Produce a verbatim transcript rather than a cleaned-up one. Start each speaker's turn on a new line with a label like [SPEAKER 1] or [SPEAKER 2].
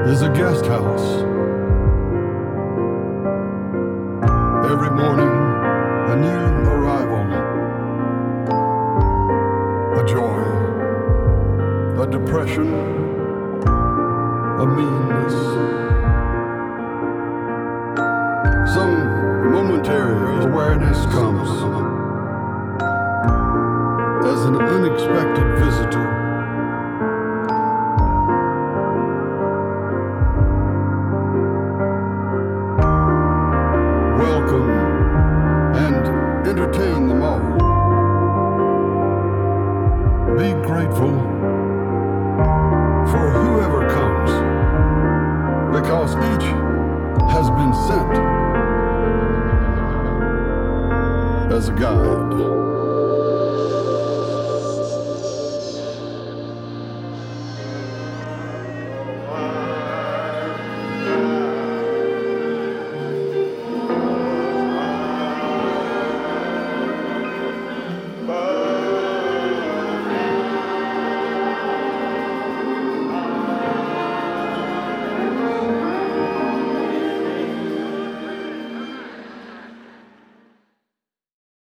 [SPEAKER 1] is a guest house. Every morning, a new arrival, a joy, a depression, a meanness, some momentary awareness comes as an unexpected visitor. Welcome and entertain them all. Be grateful for whoever comes, because each has been sent as a guide.